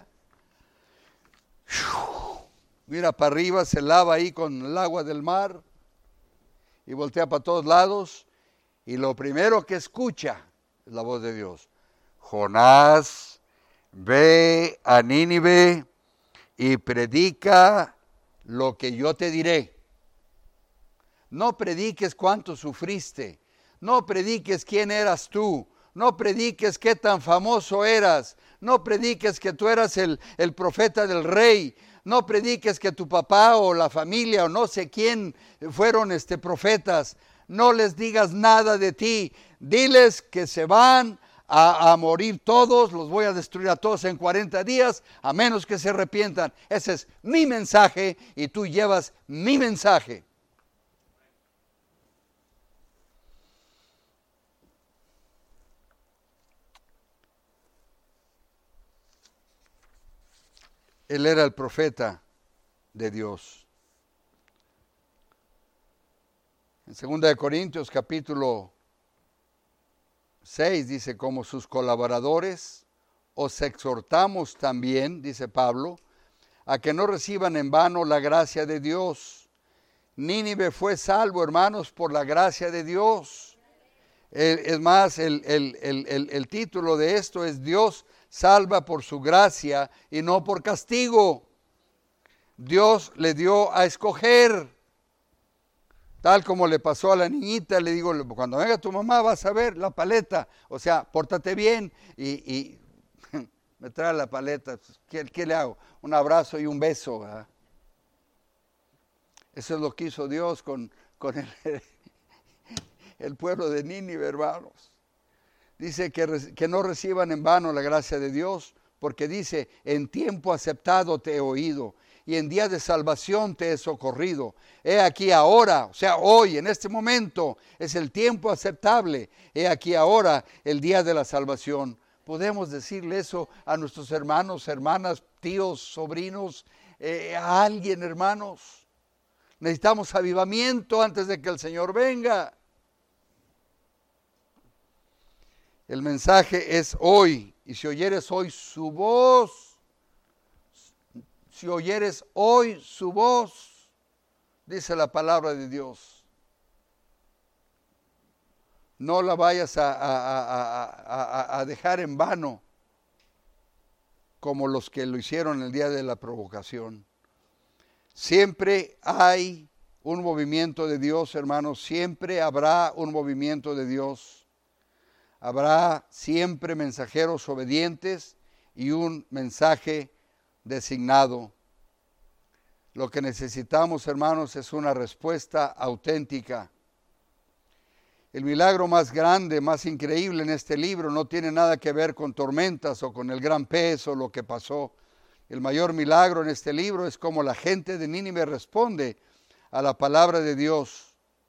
mira para arriba, se lava ahí con el agua del mar y voltea para todos lados, y lo primero que escucha es la voz de Dios: Jonás, ve a Nínive y predica lo que yo te diré. No prediques cuánto sufriste, no prediques quién eras tú, no prediques qué tan famoso eras, no prediques que tú eras el profeta del rey, no prediques que tu papá o la familia o no sé quién fueron profetas. No les digas nada de ti, diles que se van a morir todos, los voy a destruir a todos en 40 días, a menos que se arrepientan. Ese es mi mensaje y tú llevas mi mensaje. Él era el profeta de Dios. En 2 Corintios capítulo 6 dice: como sus colaboradores, os exhortamos también, dice Pablo, a que no reciban en vano la gracia de Dios. Nínive fue salvo, hermanos, por la gracia de Dios. Es más, el título de esto es: Dios salva por su gracia y no por castigo. Dios le dio a escoger, tal como le pasó a la niñita. Le digo: cuando venga tu mamá vas a ver la paleta, o sea, pórtate bien, y me trae la paleta. ¿Qué le hago? Un abrazo y un beso, ¿verdad? Eso es lo que hizo Dios con el pueblo de Nínive, hermanos. Dice que no reciban en vano la gracia de Dios, porque dice: en tiempo aceptado te he oído, y en día de salvación te he socorrido. He aquí ahora, o sea, hoy, en este momento, es el tiempo aceptable. He aquí ahora el día de la salvación. Podemos decirle eso a nuestros hermanos, hermanas, tíos, sobrinos, a alguien, hermanos. Necesitamos avivamiento antes de que el Señor venga. El mensaje es hoy, y si oyeres hoy su voz, dice la palabra de Dios, no la vayas a dejar en vano como los que lo hicieron el día de la provocación. Siempre hay un movimiento de Dios, hermanos, siempre habrá un movimiento de Dios. Habrá siempre mensajeros obedientes y un mensaje designado. Lo que necesitamos, hermanos, es una respuesta auténtica. El milagro más grande, más increíble en este libro no tiene nada que ver con tormentas o con el gran pez o lo que pasó. El mayor milagro en este libro es cómo la gente de Nínive responde a la palabra de Dios.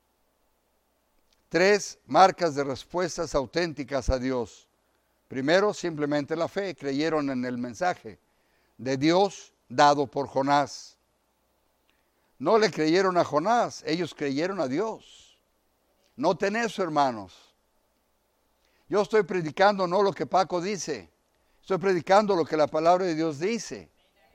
3 marcas de respuestas auténticas a Dios. Primero, simplemente la fe. Creyeron en el mensaje de Dios dado por Jonás. No le creyeron a Jonás, ellos creyeron a Dios. Noten eso, hermanos. Yo estoy predicando no lo que Paco dice, estoy predicando lo que la palabra de Dios dice.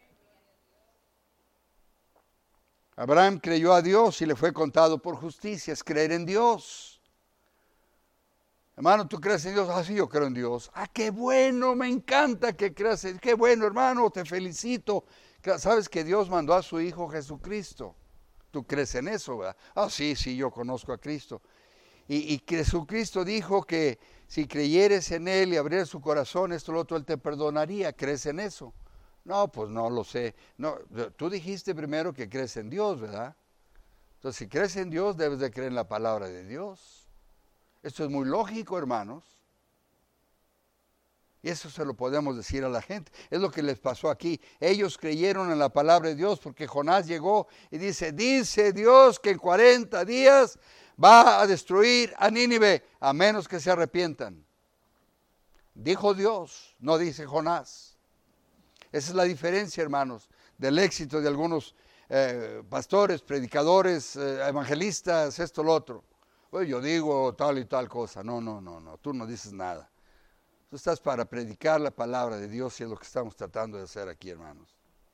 Abraham creyó a Dios y le fue contado por justicia. Es creer en Dios. Hermano, ¿tú crees en Dios? Ah, sí, yo creo en Dios. Ah, qué bueno, me encanta que creas. Qué bueno, hermano, te felicito. Sabes que Dios mandó a su Hijo Jesucristo. ¿Tú crees en eso, verdad? Ah, sí, yo conozco a Cristo. Y Jesucristo dijo que si creyeres en Él y abrieras su corazón, esto lo otro, Él te perdonaría. ¿Crees en eso? No, pues no lo sé. No, tú dijiste primero que crees en Dios, ¿verdad? Entonces, si crees en Dios, debes de creer en la palabra de Dios. Esto es muy lógico, hermanos. Y eso se lo podemos decir a la gente. Es lo que les pasó aquí. Ellos creyeron en la palabra de Dios porque Jonás llegó y dice Dios que en 40 días va a destruir a Nínive, a menos que se arrepientan. Dijo Dios, no dice Jonás. Esa es la diferencia, hermanos, del éxito de algunos pastores, predicadores, evangelistas, esto, lo otro. Pues yo digo tal y tal cosa. No, tú no dices nada. Tú estás para predicar la palabra de Dios y es lo que estamos tratando de hacer aquí, hermanos.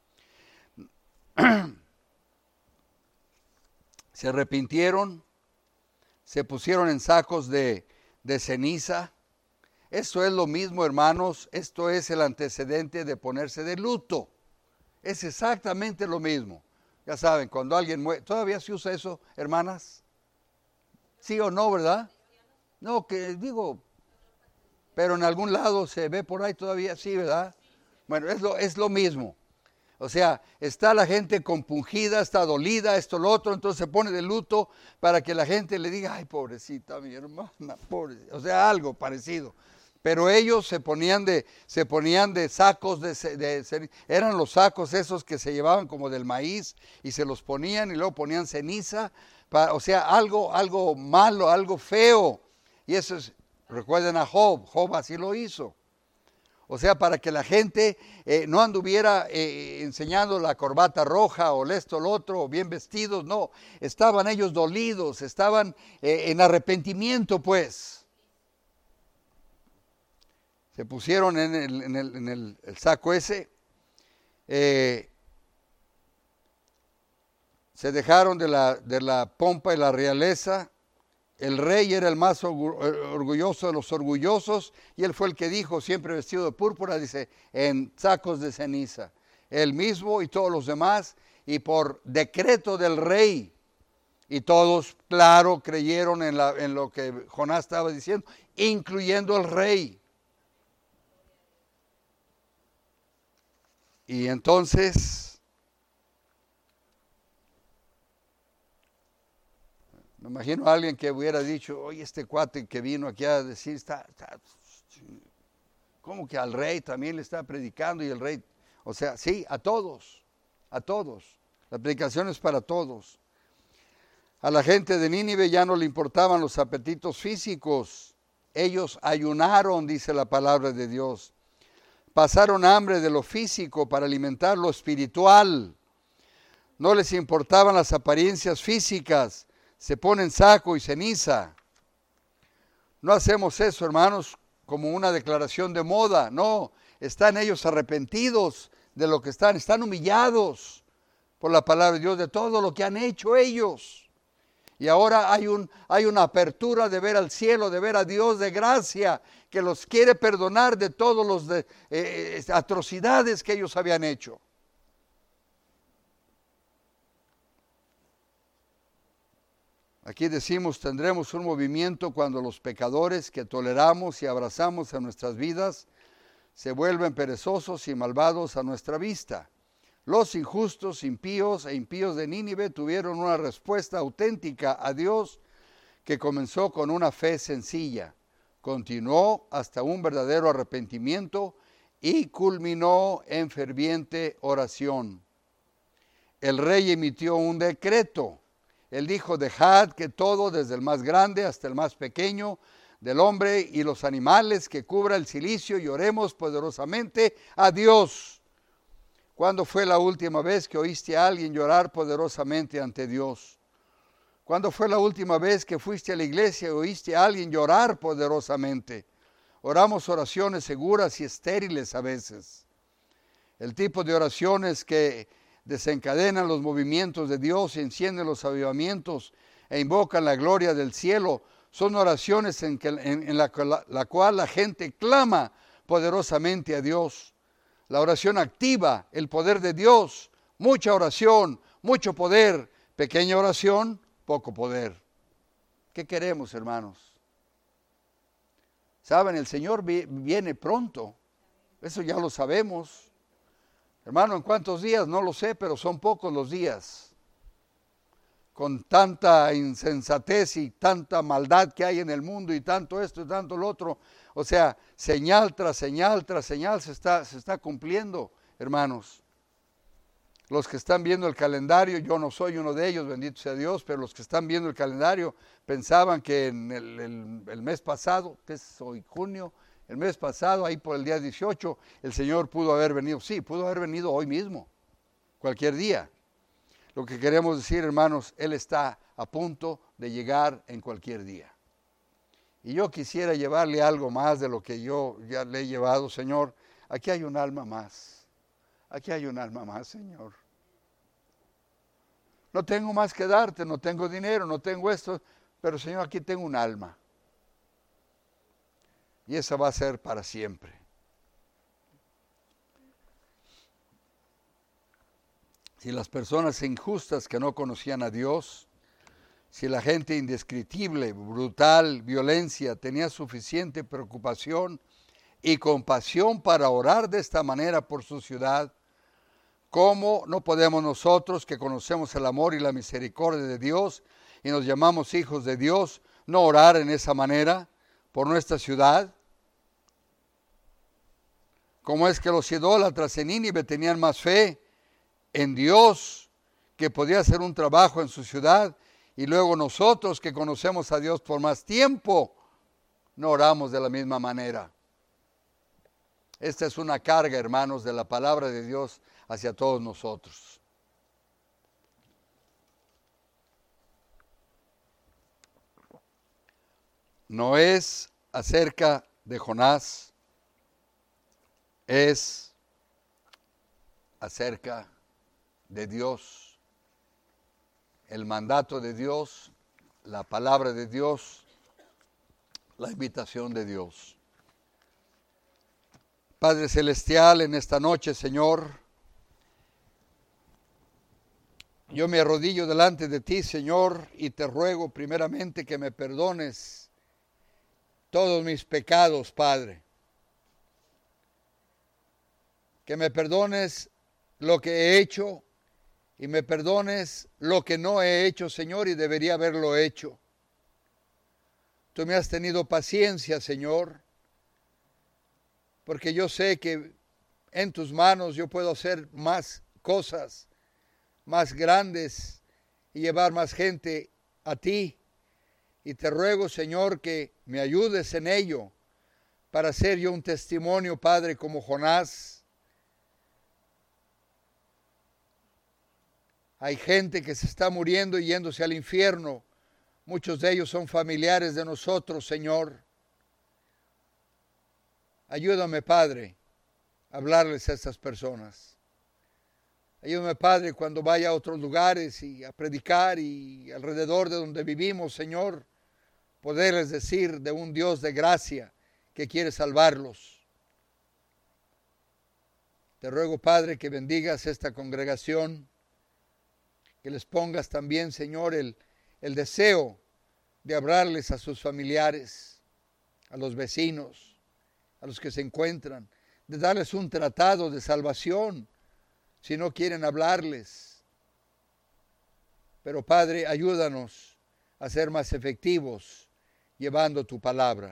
Se arrepintieron, se pusieron en sacos de ceniza. Esto es lo mismo, hermanos, esto es el antecedente de ponerse de luto. Es exactamente lo mismo. Ya saben, cuando alguien muere, ¿todavía se usa eso, hermanas? ¿Sí o no, verdad? No, que digo, pero en algún lado se ve por ahí todavía, sí, ¿verdad? Bueno, es lo mismo. O sea, está la gente compungida, está dolida, esto, lo otro, entonces se pone de luto para que la gente le diga, ay, pobrecita mi hermana, pobrecita. O sea, algo parecido. Pero ellos se ponían de sacos eran los sacos esos que se llevaban como del maíz y se los ponían y luego ponían ceniza, o sea, algo malo, algo feo. Y eso es, recuerden a Job así lo hizo. O sea, para que la gente no anduviera enseñando la corbata roja o esto, lo otro, o bien vestidos, no. Estaban ellos dolidos, estaban en arrepentimiento, pues. Se pusieron en el saco ese, se dejaron de la pompa y la realeza. El rey era el más orgulloso de los orgullosos y él fue el que dijo, siempre vestido de púrpura, dice, en sacos de ceniza. Él mismo y todos los demás, y por decreto del rey, y todos, claro, creyeron en lo que Jonás estaba diciendo, incluyendo el rey. Y entonces, me imagino a alguien que hubiera dicho, oye, este cuate que vino aquí a decir, ¿cómo que al rey también le está predicando? Y el rey, o sea, sí, a todos. La predicación es para todos. A la gente de Nínive ya no le importaban los apetitos físicos. Ellos ayunaron, dice la palabra de Dios. Pasaron hambre de lo físico para alimentar lo espiritual. No les importaban las apariencias físicas. Se ponen saco y ceniza. No hacemos eso, hermanos, como una declaración de moda. No, están ellos arrepentidos de lo que están humillados por la palabra de Dios, de todo lo que han hecho ellos. Y ahora hay una apertura de ver al cielo, de ver a Dios de gracia, que los quiere perdonar de todas las atrocidades que ellos habían hecho. Aquí decimos, tendremos un movimiento cuando los pecadores que toleramos y abrazamos en nuestras vidas se vuelven perezosos y malvados a nuestra vista. Los injustos, impíos e impíos de Nínive tuvieron una respuesta auténtica a Dios que comenzó con una fe sencilla, continuó hasta un verdadero arrepentimiento y culminó en ferviente oración. El rey emitió un decreto. Él dijo, dejad que todo, desde el más grande hasta el más pequeño, del hombre y los animales, que cubra el cilicio, y oremos poderosamente a Dios. ¿Cuándo fue la última vez que oíste a alguien llorar poderosamente ante Dios? ¿Cuándo fue la última vez que fuiste a la iglesia y oíste a alguien llorar poderosamente? Oramos oraciones seguras y estériles a veces. El tipo de oraciones que desencadenan los movimientos de Dios y encienden los avivamientos e invocan la gloria del cielo son oraciones en la cual la gente clama poderosamente a Dios. La oración activa el poder de Dios. Mucha oración, mucho poder. Pequeña oración, poco poder. ¿Qué queremos, hermanos? Saben, el Señor viene pronto. Eso ya lo sabemos. Hermano, ¿en cuántos días? No lo sé, pero son pocos los días. con tanta insensatez y tanta maldad que hay en el mundo y tanto esto y tanto lo otro. O sea, señal tras señal tras señal se está cumpliendo, hermanos. Los que están viendo el calendario, yo no soy uno de ellos, bendito sea Dios, pero los que están viendo el calendario pensaban que en el mes pasado, que es hoy junio, el mes pasado, ahí por el día 18, el Señor pudo haber venido. Sí, pudo haber venido hoy mismo, cualquier día. Lo que queremos decir, hermanos, Él está a punto de llegar en cualquier día. Y yo quisiera llevarle algo más de lo que yo ya le he llevado, Señor. Aquí hay un alma más. Aquí hay un alma más, Señor. No tengo más que darte, no tengo dinero, no tengo esto, pero Señor, aquí tengo un alma. Y esa va a ser para siempre. Si las personas injustas que no conocían a Dios, si la gente indescriptible, brutal, violencia, tenía suficiente preocupación y compasión para orar de esta manera por su ciudad, ¿cómo no podemos nosotros, que conocemos el amor y la misericordia de Dios y nos llamamos hijos de Dios, no orar en esa manera por nuestra ciudad? ¿Cómo es que los idólatras en Nínive tenían más fe en Dios, que podía hacer un trabajo en su ciudad, y luego nosotros que conocemos a Dios por más tiempo, no oramos de la misma manera? Esta es una carga, hermanos, de la palabra de Dios hacia todos nosotros. No es acerca de Jonás, es acerca de Dios, el mandato de Dios, la palabra de Dios, la invitación de Dios. Padre Celestial, en esta noche, Señor, yo me arrodillo delante de ti, Señor, y te ruego primeramente que me perdones todos mis pecados, Padre. Que me perdones lo que he hecho y me perdones lo que no he hecho, Señor, y debería haberlo hecho. Tú me has tenido paciencia, Señor, porque yo sé que en tus manos yo puedo hacer más cosas, más grandes, y llevar más gente a ti. Y te ruego, Señor, que me ayudes en ello, para ser yo un testimonio, Padre, como Jonás. Hay gente que se está muriendo y yéndose al infierno. Muchos de ellos son familiares de nosotros, Señor. Ayúdame, Padre, a hablarles a estas personas. Ayúdame, Padre, cuando vaya a otros lugares y a predicar y alrededor de donde vivimos, Señor, poderles decir de un Dios de gracia que quiere salvarlos. Te ruego, Padre, que bendigas esta congregación, que les pongas también, Señor, el deseo de hablarles a sus familiares, a los vecinos, a los que se encuentran, de darles un tratado de salvación si no quieren hablarles. Pero, Padre, ayúdanos a ser más efectivos llevando tu palabra.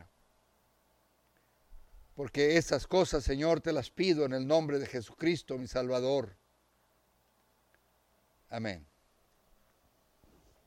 Porque estas cosas, Señor, te las pido en el nombre de Jesucristo, mi Salvador. Amén.